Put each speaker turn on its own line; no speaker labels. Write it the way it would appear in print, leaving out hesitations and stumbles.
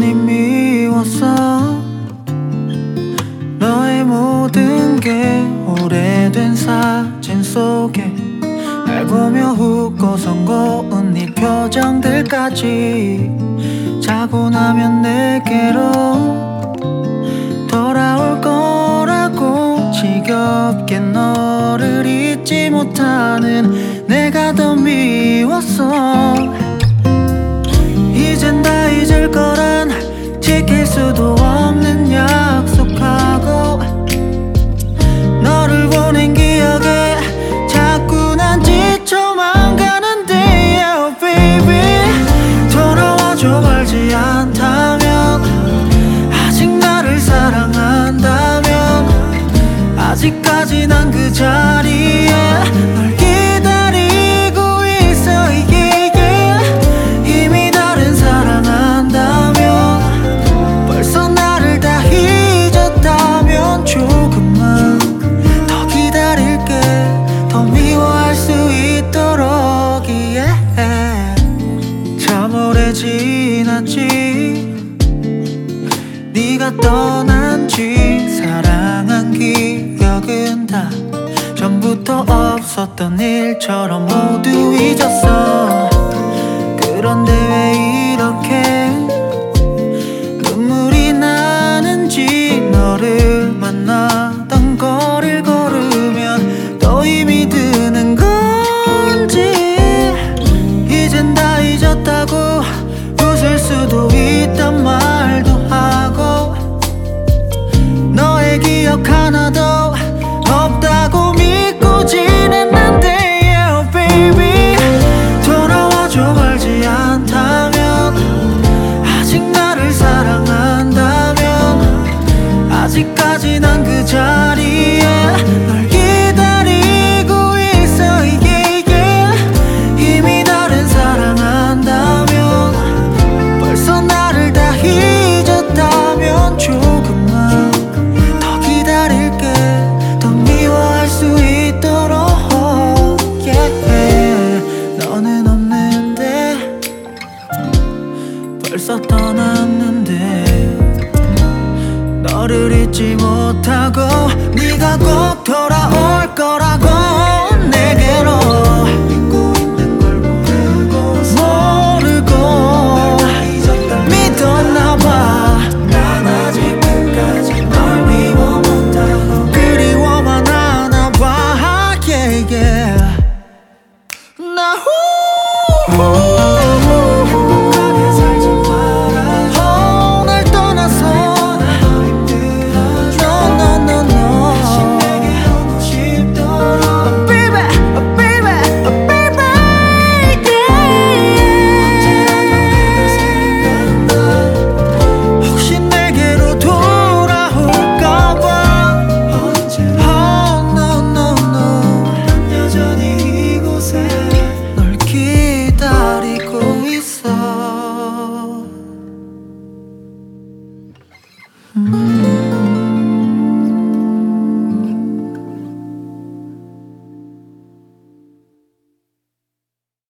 많이 미웠어. 너의 모든 게 오래된 사진 속에 날 보며 웃고 성고운 네 표정들까지 자고 나면 내게로 돌아올 거라고 지겹게 너를 잊지 못하는 내가 더 미웠어. 이젠 다 잊을 거란 지킬 수도 없는 약속하고 너를 보낸 기억에 자꾸 난 지쳐만 가는데 yeah, baby 돌아와줘. 멀지 않다면 아직 나를 사랑한다면 아직까지 난 그 자리에 널 기다리고 있어. yeah, yeah. 이미 다른 사랑한다면 벌써 나를 다 잊었다면 조금만 더 기다릴게. 더 미워할 수 있도록 yeah. 참 오래 지났지. 네가 떠난 지 사랑한 기억은 다 전부터 없었던 일처럼 모두 잊었어. 그런데 왜 이렇게 눈물이 나는지 너를 만나던 거리를 걸으면 또 힘이 드는 건지. 이젠 다 잊었다고 웃을 수도 있단 말도 하고 너의 기억 하나도 없다고 믿고 지냈는데 yeah, baby 돌아와줘. 멀지 않다면 아직 나를 사랑한다면 아직까지 난 그 자리에 널 기다리고 있어. yeah, yeah. 이미 다른 사랑한다면 벌써 나를 다 잊었다면 조금만 더 기다릴게. 더 미워할 수 있도록 yeah. 너는 없는데 벌써 떠났는데 너를 잊지 못하고 네가 꼭 돌아올 거라고 내게로 믿고 있는 걸 모르고 믿었나 봐. 난 아직 끝까지 널 미워 못하고 그리워만 하나 봐 yeah, yeah. 나